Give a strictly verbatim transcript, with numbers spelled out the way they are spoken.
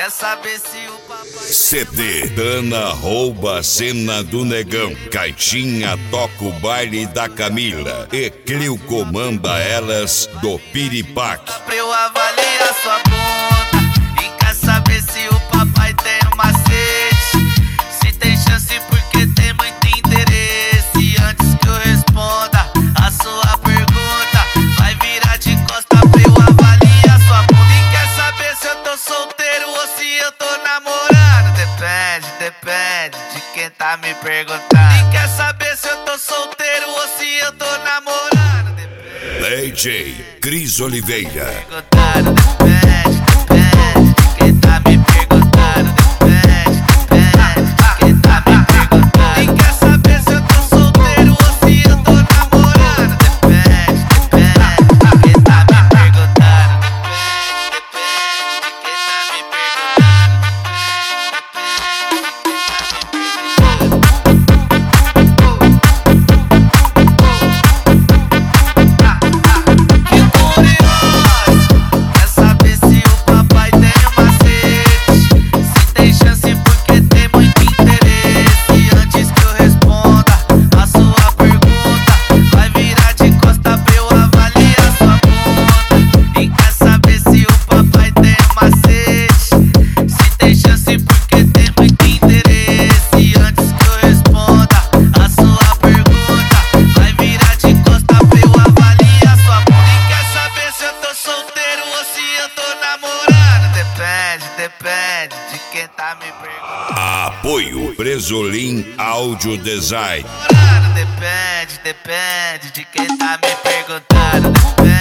Quer saber se o papai... C D Dana rouba a cena do negão. Caixinha toca o baile da Camila. E Clio comanda elas do piripaque. Pra eu avaliar sua bunda. E quer saber se o papai tem um macete. Se tem chance porque tem muito interesse. Antes que eu responda a sua pergunta, vai virar de costa pra eu avaliar sua bunda. E quer saber se eu tô solteiro ou se eu tô namorando? Depende, depende de quem tá me perguntando. E quer saber se eu tô solteiro ou se eu tô namorando? Depende. D J Cris Oliveira. Perguntando, depende, depende de quem tá me perguntando. Depende, depende de quem tá me perguntando. E quer saber se eu tô solteiro ou se eu tô namorando? Depende, depende de quem tá me perguntando. Depende de quem tá me perguntando. Quer saber se o papai tem um macete? Se tem chance porque tem muito interesse. Antes que eu responda a sua pergunta, vai virar de costa pra eu avaliar sua bunda. E quer saber se o papai tem um macete? Se tem chance porque tem muito interesse. Antes que eu responda a sua pergunta, vai virar de costa pra eu avaliar sua bunda. E quer saber se eu tô solteiro ou se eu tô namorando? Depende, depende de quem tá me perguntando. Apoio Bresolim Audio Design. Depende, depende de quem tá me perguntando. Depende.